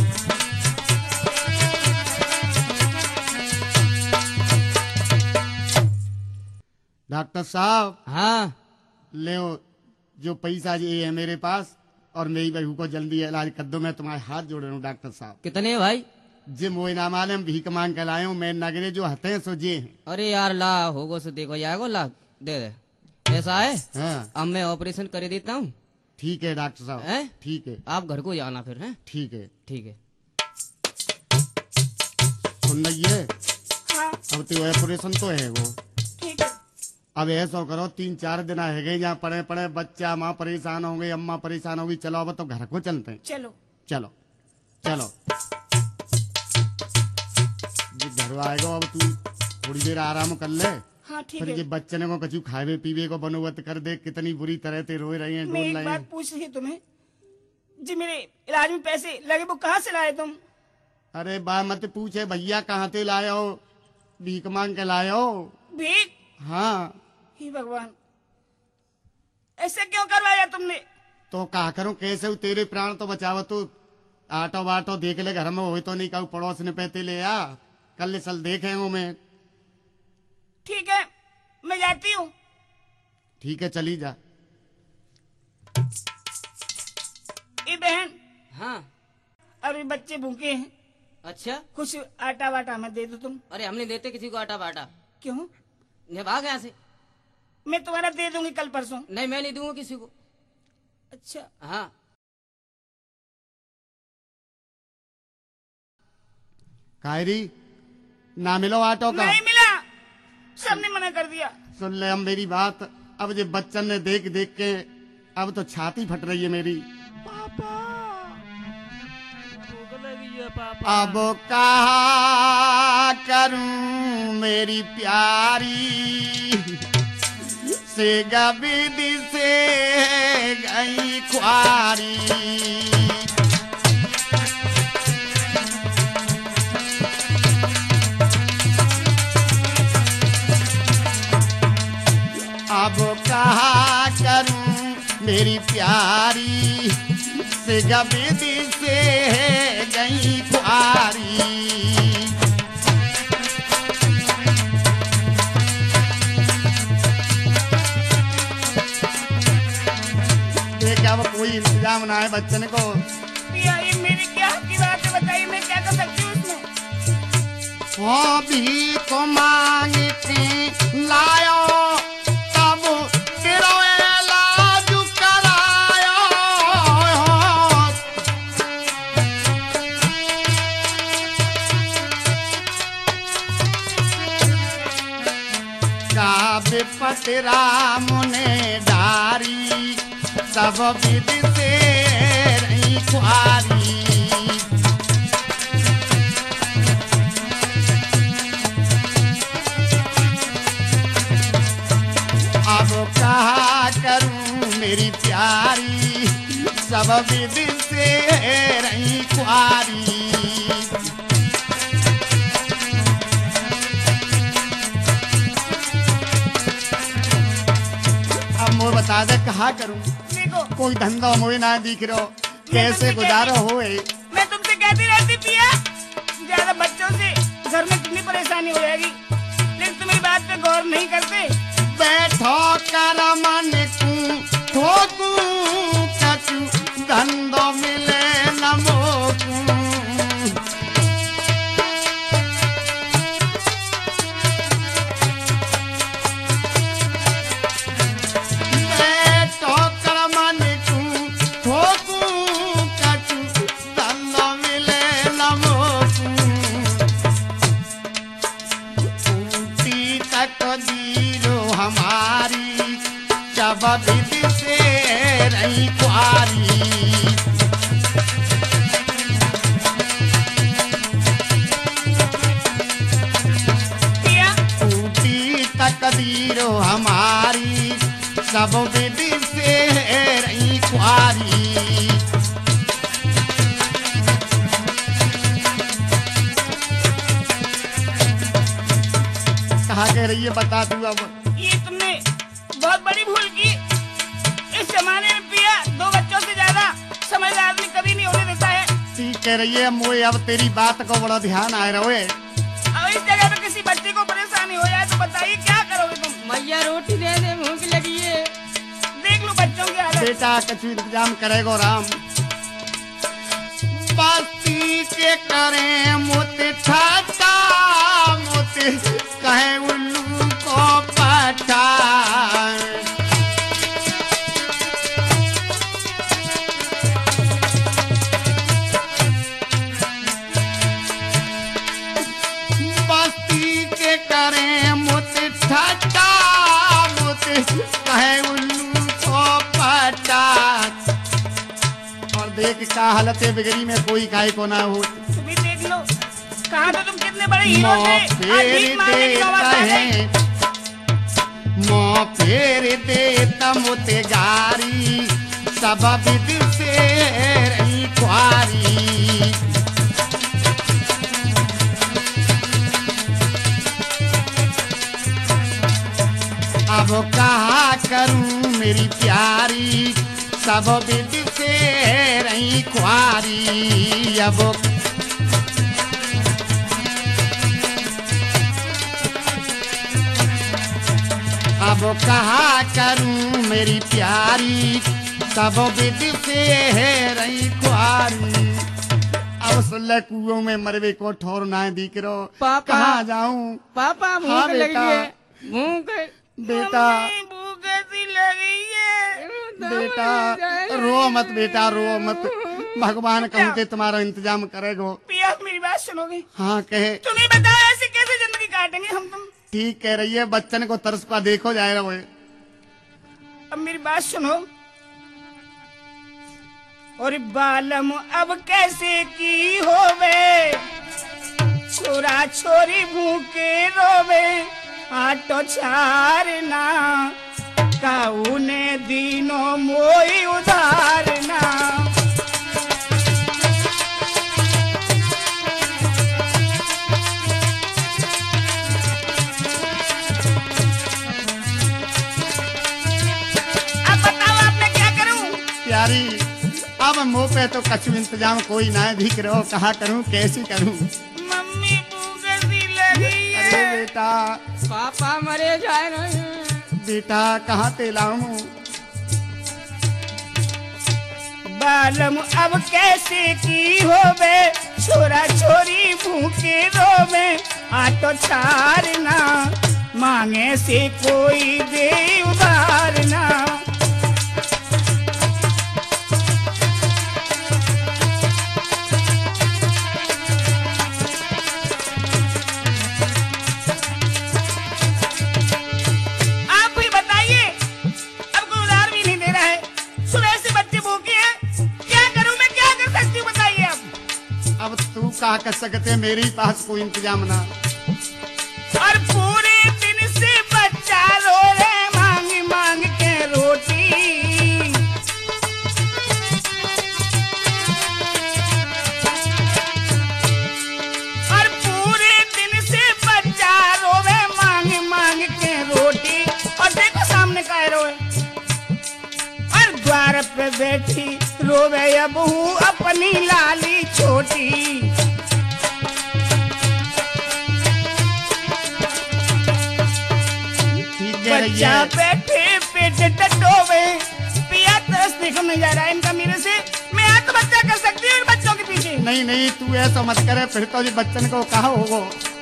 डॉक्टर साहब हाँ ले जो पैसा ये है मेरे पास, और मेरी बहू को जल्दी इलाज कर दो। मैं तुम्हारे हाथ जोड़ रहा हूँ डॉक्टर साहब। कितने है भाई? जे मोए ना मालूम भीख मांग के लाए हूँ मैं, नगरे जो हते हैं सो जे हैं। अरे यार ला होगो से देखो जाएगो, ला दे दे। ऐसा है हाँ अब मैं ऑपरेशन कर देता हूँ। ठीक है डॉक्टर साहब, हैं? ठीक है आप घर को जाना फिर हैं? ठीक है। ठीक है। सुन रही है, हाँ अब तो ऑपरेशन तो है वो। ठीक है। अब ऐसा करो तीन चार दिन है गए जहाँ पड़े पड़े बच्चा माँ परेशान हो गई, अम्मा परेशान हो गई। चलो अब तो घर को चलते हैं। चलो चलो चलो जी घर आएगा। अब तू थोड़ी देर आराम कर ले, हाँ ठीक फिर है। ये बच्चे ने को कछु खावे पीवे को बनोबत कर दे। कितनी बुरी तरह से रोए रहे हैं, मैं डोल एक रहे बात हैं। पूछ रही है तुम्हें, जी मेरे इलाज में पैसे लगे वो कहाँ से लाए तुम? अरे बा मत पूछे भैया, कहाँ से लाए हो? भीख मांग के लाए हो? भीख? हाँ हे भगवान, ऐसे क्यों करवाया तुमने? तो कहा करूं कैसे? तेरे प्राण तो बचाव। तू आटो वाटो देख ले, घर में हो तो नहीं कहूँ पड़ोस ने पैसे ले आ, कल सल देखे हूँ मैं। ठीक है मैं जाती हूँ। ठीक है चली जा। ए बहन, हाँ अरे बच्चे भूखे हैं, अच्छा। कुछ आटा वाटा मैं दे दो तुम। अरे हमने देते किसी को आटा बाटा। क्यों? ये भाग यहाँ से। मैं तुम्हारा दे दूंगी कल परसों। नहीं मैं नहीं दूंगा किसी को। अच्छा हाँ कायरी ना मिलो ऑटो का। नहीं मिला, सबने मना कर दिया। सुन ले अब मेरी बात। अब ये बच्चन ने देख देख के अब तो छाती फट रही है मेरी। पापा अब कहा करूं मेरी प्यारी से गबिद से गई ख्वारी। अब कहा करूं मेरी प्यारी से गबिद से गई ख्वारी। देख अब कोई इंतजाम ना है बच्चन को। भैया ये मेरी क्या की बात है, बताइए मैं क्या कर सकती हूँ इसमें? वो भी को मांगते लायो तब तेरा इलाज करायो। काव्य पतरा मुने डारी सब विध से रही ख्वारी। अब कहा करूं मेरी प्यारी सब विध से रही ख्वारी। अब मोर बता दे कहा करूं? देखो कोई धंधा मोए ना दिख रहो, कैसे गुजारो होए? मैं तुमसे कहती रहती पिया, ज्यादा बच्चों से घर में कितनी परेशानी हो जाएगी, लेकिन तुम मेरी बात पे गौर नहीं करते। बैठो कर मन को ठोकू कछु धंधो मिले न मोकू। बैठो कर मन को ठोकू कछु धंधो मिले न मोकू। टूटी हमारी जब विधि से रही कुआरी। टूटी तकदीरो हमारी सब विधि से रही कुआरी। कहा कह रही है बता दूं अब। ये तुमने बहुत बड़ी भूल की। इस जमाने में पिया दो बच्चों से ज्यादा समझदार आदमी कभी नहीं होने देता है। ठीक कह रही है मोए, अब तेरी बात को बड़ा ध्यान आए रहे। और इस जगह पे किसी बच्चे को परेशानी हो जाए तो बताइए क्या करोगे तुम? मैया रोटी दे दे, भूख लगी है। देख लो बच्चों की हालत। बेटा कछु इंतजाम करेगो राम। बस्ती के करे मोते ठाटा मोते कहे उल्लू को पाटा। बस्ती के करे मोते ठाटा मोते कहे उल्लू को पाटा। और देख का हालत है बिगड़ी में कोई काय को ना हो। तुम भी देख लो कहा तो तुम कितने बड़े हीरो थे। आज फेर भीख मांगने की नौबत आ गई। देता है मो फेर देता मोते गारी सब विधि से रही कुआरी। अब कहा करूं मेरी प्यारी सब विधि से रही कुआरी। अब अब कहा करूं मेरी प्यारी सब विधि से रही कुआरी। अब सुल्ले कुओं में मरवे को ठोर ना दिख रो। पापा। कहाँ जाऊं? पापा हाँ भूख लगी बेटा। है, भूख। बेटा मम्मी, भूख ऐसी लगी है। बेटा रो मत बेटा रो मत। भगवान कहूँ के तुम्हारा इंतजाम करेगो। पिया मेरी बात सुनोगे? हाँ कहे। तुम्हें बताया ऐसे कैसे जिंदगी काटेंगे हम तुम? ठीक कह रही है बच्चन को तरस का देखो जाएगा वो। अब मेरी बात सुनो। और बालम अब कैसे की होवे छोरा छोरी भूखे रोवे आटो छारना काउने दिनों मोई उधारना। अब बताओ अब मैं क्या करूं? प्यारी अब मुंह पे तो कछु इंतजाम कोई ना दिख रहो। कहा करूं कैसी करूं? मम्मी भूख सी लगी अरे है। बेटा पापा मरे जाए रहे हैं। बेटा कहाँ ते लाऊं? बालम अब कैसे की होवे छोरा छोरी भूखे रोवे आटो छारना मांगे से कोई दे उधारना। आप ही बताइए अब कोई उधार भी नहीं दे रहा है। सुबह से बच्चे भूखे हैं। क्या करूं मैं? क्या कर सकती हूँ बताइए अब। अब तू कहा कर सकते मेरे पास कोई इंतजाम ना। और पूरे दिन से बच्चा रो रहे मांग मांग के रोटी। और पूरे दिन से बच्चा रोवे मांग मांग के रोटी। और देखो सामने का रोए और द्वार पे बैठी रोवे अब हूँ अपनी लाली छोटी। बच्चा बैठे पेट टटोवे पिया तरस देखो नहीं जा रहा है इनका मेरे से। मैं आत्महत्या कर सकती हूँ इन बच्चों के पीछे। नहीं नहीं तू ऐसा मत करे फिर तो जी बच्चन को कहा होगो।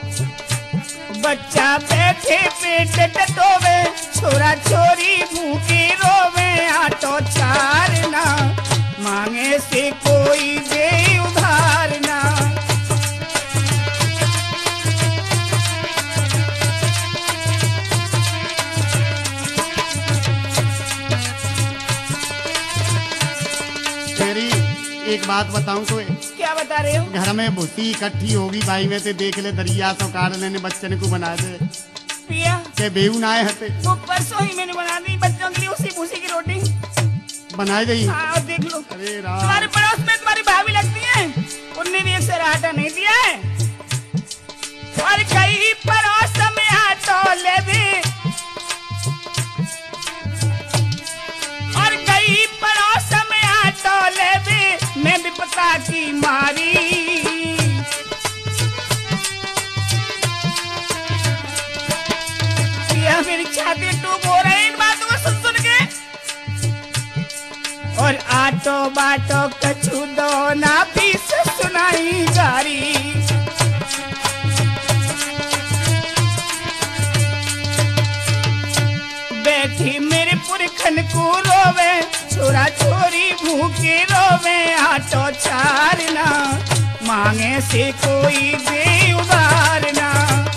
बच्चा बैठे पेट टटोवे छोरा छोरी भूखे रोवे आटो छारना मांगे से कोई दे उधारना। एक बात बताऊं तो क्या बता रहे हो? घर में भूसी इकट्ठी होगी भाई में से देख ले दरिया तो काट लेने बच्चन को बना दे पिया के बेऊ ना हते वो परसों ही मैंने बना दी बच्चों के लिए उसी भूसी की रोटी। बनाई गई। हाँ और देख लो अरे राम तुम्हारे पड़ोस में तुम्हारी भाभी लगती है, उनने भी एक से आटा नहीं दिया है। और कई पड़ोस में आटोले भी और कई पड़ोस में आटोले भी मैं भी पता की मारी। यह मेरी छाती टूट हो रही इन बातों को सुन सुन के। और आटो बाटो कछु दो ना पीस सुनाई गारी। बैठी मेरे पुरखन को रोवे छोरा छोरी भूखे रोवे आटो चारना मांगे से कोई दे उधारना।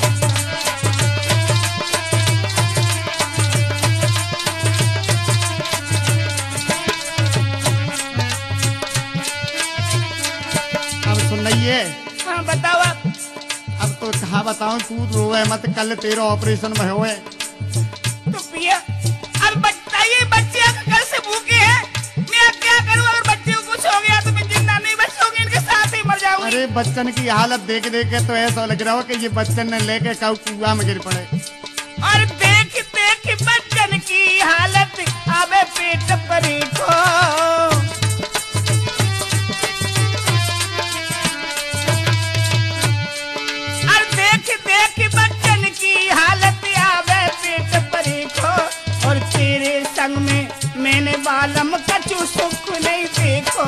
ये हाँ बताओ आप। अब तो कहा बताऊं तू रोए मत कल तेरा ऑपरेशन में होए तो पिया अब बताइए बच्चे कल से भूखे हैं मैं क्या करूं? अगर बच्चे को कुछ हो गया तो मैं जिंदा नहीं बचूंगी, इनके साथ ही मर जाऊंगी। अरे बच्चन की हालत देख देख के तो ऐसा लग रहा हो कि ये बच्चन ने लेके कऊ कुआ में गिर पड़े। और देख देख बच्चन की हालत आवे पेट परी को। देख बच्चन की हालत आवे पेट परी को। और तेरे संग में मैंने बालम कछु सुख नहीं देखो।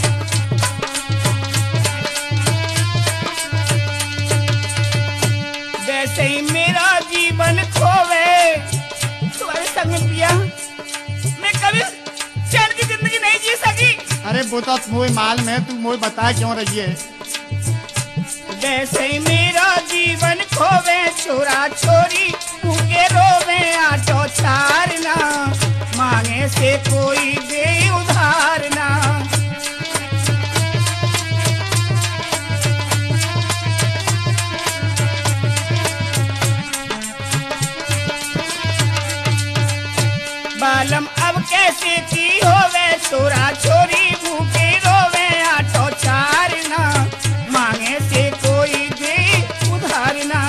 वैसे ही मेरा जीवन खोवे तुम्हारे संग में पिया मैं कभी चैन की जिंदगी नहीं जी सकी। अरे वो तो मोह माल में तू मोह बता क्यों रही है। वैसे ही मेरा जीवन खोवे छोरा छोरी भूखे रोवे आटो चारना मांगे से कोई दे उधारना। बालम अब कैसे की होवे छोरा छोरी भूखे रोवे आटो चारना मांगे से कोई दे उधारना।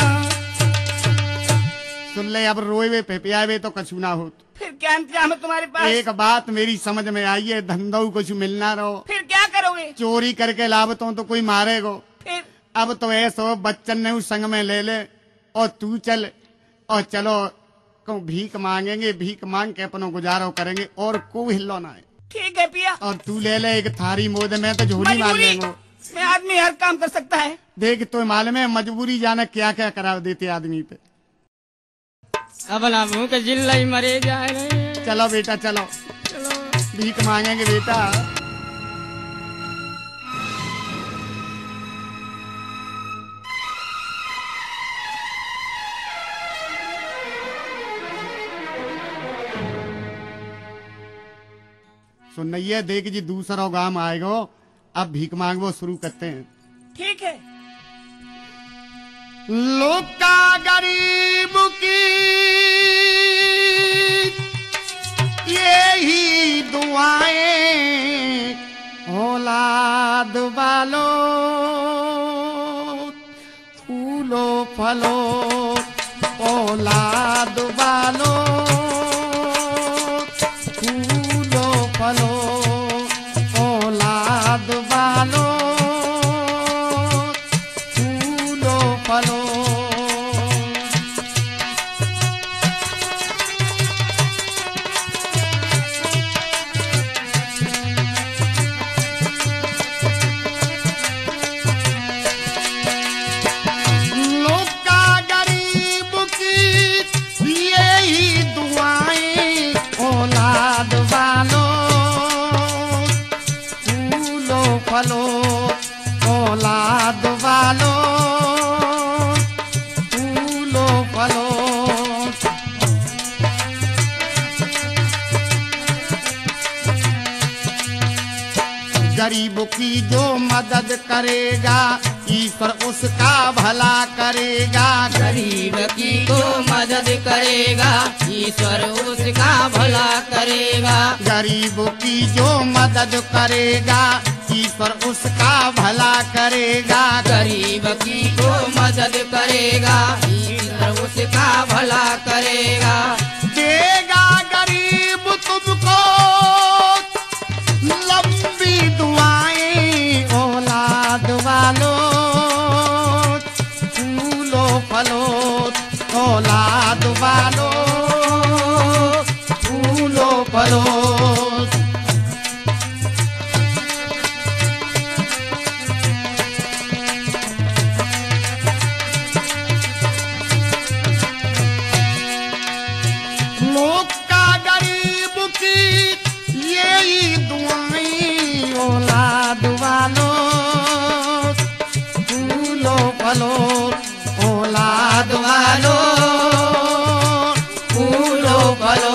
सुन ले अब रोए पे पियावे तो कछु ना हो। फिर क्या इंतजाम है तुम्हारे पास? एक बात मेरी समझ में आई है धंधो कुछ मिलना रहो। फिर क्या करोगे? चोरी करके लाभतों तो कोई मारेगो। फिर अब तो ऐसा बच्चन ने उस संग में ले ले और तू चल और चलो कहूँ भीख मांगेंगे, भीख मांग के अपनो गुजारो करेंगे और कोई हिलो ना है। ठीक है पिया। और तू ले ले एक थारी मोद में तो झोली मार मजबूरी लेंगे। में आदमी हर काम कर सकता है। देख तो मालूम है मजबूरी जाने क्या क्या करा देते आदमी पे। अब ना मुंह के जिल्ला ही मरे जा रहे। चलो बेटा चलो चलो भीख मांगेंगे बेटा। सुनिए देख जी दूसरा गांव आएगा अब भीख मांगवो शुरू करते हैं। ठीक है। लोग का गरीब की यही दुआएं औलाद वालो फूलो फलो औलाद वालो फूलो फलो औलाद वालो फूलो फलो। लोग का गरीब की गरीब की जो मदद करेगा ईश्वर उसका भला करेगा। गरीब की तो मदद करेगा ईश्वर उसका भला करेगा। गरीब की जो मदद करेगा ईश्वर उसका भला करेगा। गरीब की तो मदद करेगा ईश्वर उसका भला करेगा। देगा गरीब तुमको लंबी दुआएं औलाद वालों फूलो फलो औलाद वालों फूलो फलो। लोक का गरीब की यही दुआएं औलाद वालों फूलो फलो औलाद वालों फूलो फलो।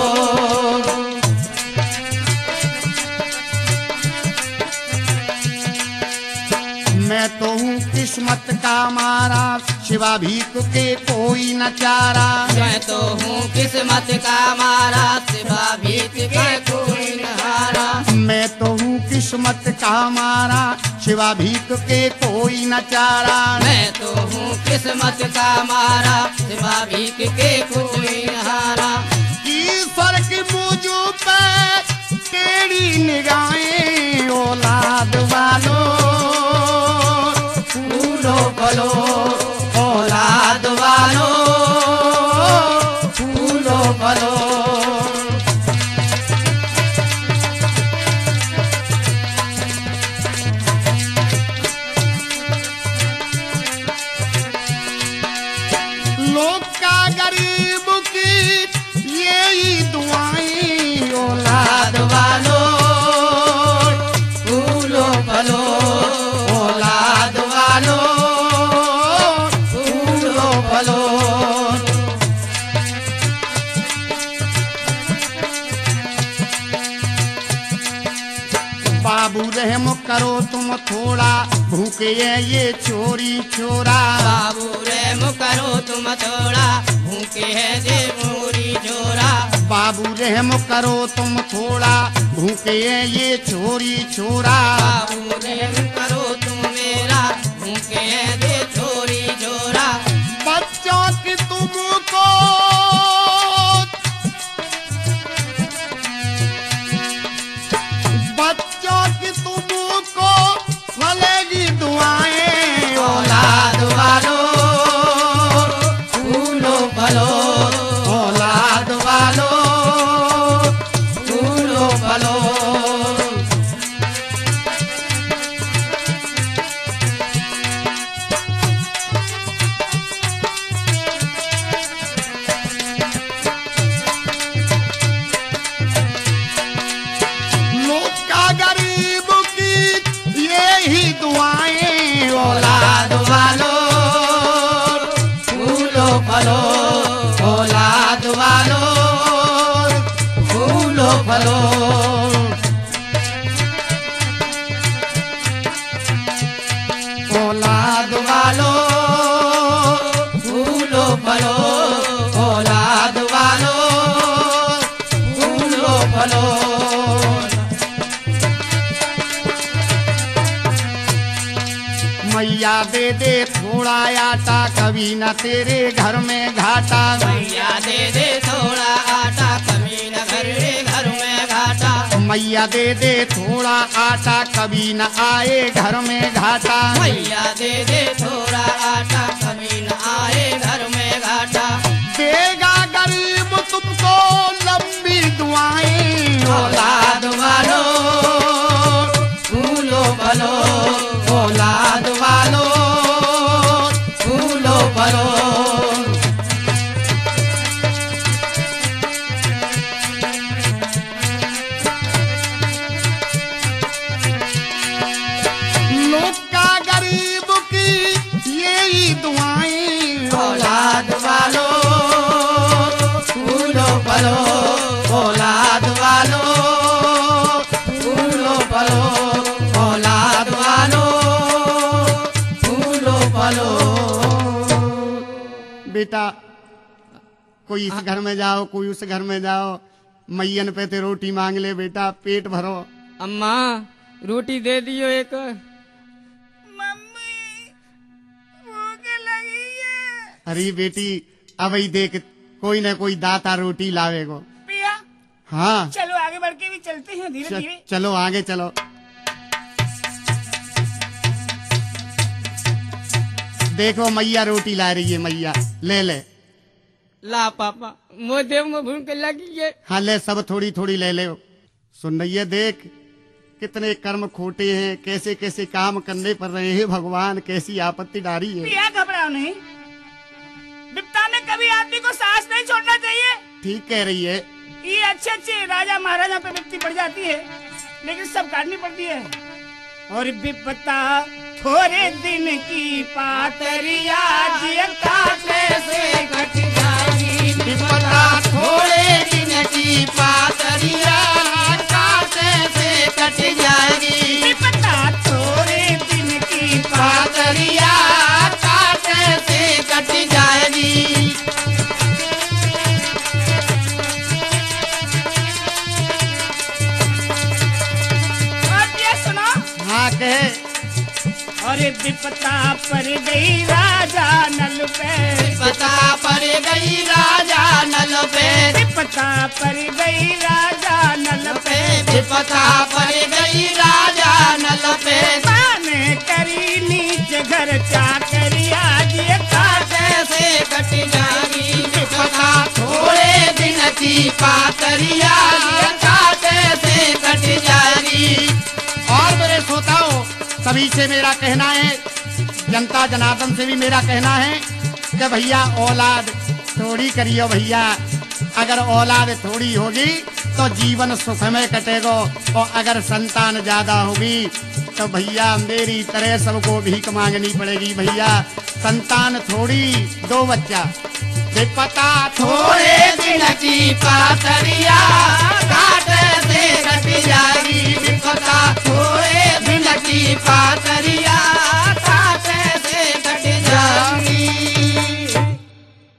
मैं तो हूँ किस्मत का मारा शिवा भीख के कोई न चारा। मैं तो हूँ किस्मत का मारा सिवा भीख के कोई न हारा। मैं तो हूँ किस्मत का मारा शिवा भीख के कोई न चारा। मैं तो हूँ किस्मत का मारा सिवा भीख के कोई न हारा। ईश्वर की मुझ पे तेरी निगाहें औलाद वालों फूलो फलो औलाद वालों फूलो फलो। लोक का गरीब की यही दुआएं औलाद वालों फूलो फलो औलाद वालों फूलो फलो। बाबू रहम करो तुम थोड़ा भूखे हैं ये चोरी चोरा। बाबू रहम करो तुम थोड़ा भूखे है जे मोरी जोरा। बाबू रहम करो तुम थोड़ा भूखे हैं ये चोरी छोरा। बाबू रहम करो तुम मेरा भूखे है जे छोरी जोरा। बच्चों की तुमको बच्चों की तुमको फलेगी दुआएं औलाद वालों फूलो फलो औलाद वालों फूलो फलो। लोक का गरीब की यही दुआएं औलाद वालों फूलो फलो औलाद वालों फूलो फलो। औलाद वालों फूलो फलो औलाद वालों फूलो फलो। मैया दे दे थोड़ा आटा कभी न तेरे घर में घाटा। मैया दे दे थोड़ा आटा कभी न घर घर में घाटा। मैया दे दे थोड़ा आटा कभी न आए घर में घाटा। मैया दे दे थोड़ा आटा कभी न आए घर में घाटा। देगा गरीब तुमको लंबी दुआएं औलाद वालों फूलो फलो औलाद वालों फूलो फलो। लोक का गरीब की यही दुआएं औलाद वालों फूलो फलो औलाद वालों फूलो फलो औलाद बेटा, कोई इस घर में जाओ, कोई उस घर में जाओ, मैयन पे ते रोटी मांग ले बेटा, पेट भरो। अम्मा रोटी दे दियो एक। मम्मी भूख लगी है। अरे बेटी अब ही देख, कोई न कोई दाता रोटी लावेगो। पिया हाँ चलो आगे बढ़ के भी चलते हैं धीरे च- धीरे। चलो आगे चलो। देखो मैया रोटी ला रही है, मैया ले ले। ला पापा मोदे में भूख लगी है। हाँ ले, सब थोड़ी थोड़ी ले ले। सुन रही है, देख कितने कर्म खोटे हैं, कैसे कैसे काम करने पड़ रहे हैं, भगवान कैसी आपत्ति डारी है। पिया घबराओ नहीं, विपदा में कभी आदमी को सांस नहीं छोड़ना चाहिए। ठीक कह रही है। ये अच्छे अच्छे राजा महाराजा पे विपत्ति पड़ जाती है, लेकिन सब काटनी पड़ती है। और विपत्ता थोड़े दिन की पातरिया, जिया काटने से कट जाएगी। विपदा थोड़े दिन की पातरिया, काटे से कट जाएगी। विपत्ता थोड़े दिन की पातरिया, काटे से कट जाएगी। और ये सुनो। हाँ कहे। अरे विपत्ता पर गई राजा नल पे, विपदा पर गई राजा नल पे, विपत्ता पर गई राजा नल पे, विपदा पर गई राजा नल पे। माने करी नीच घर चाकरिया, जिया काटे से कट जाएगी। विपदा थोड़े दिन की पातरिया, काटे से कट जाएगी। और मेरे श्रोताओं, सभी से मेरा कहना है, जनता जनार्दन से भी मेरा कहना है कि भैया औलाद थोड़ी करियो भैया। अगर औलाद थोड़ी होगी तो जीवन सुखमय कटेगा, और अगर संतान ज्यादा होगी तो भैया मेरी तरह सबको भीख मांगनी पड़ेगी। भैया संतान थोड़ी, दो बच्चा। विपता थोड़े दिन की पातरिया,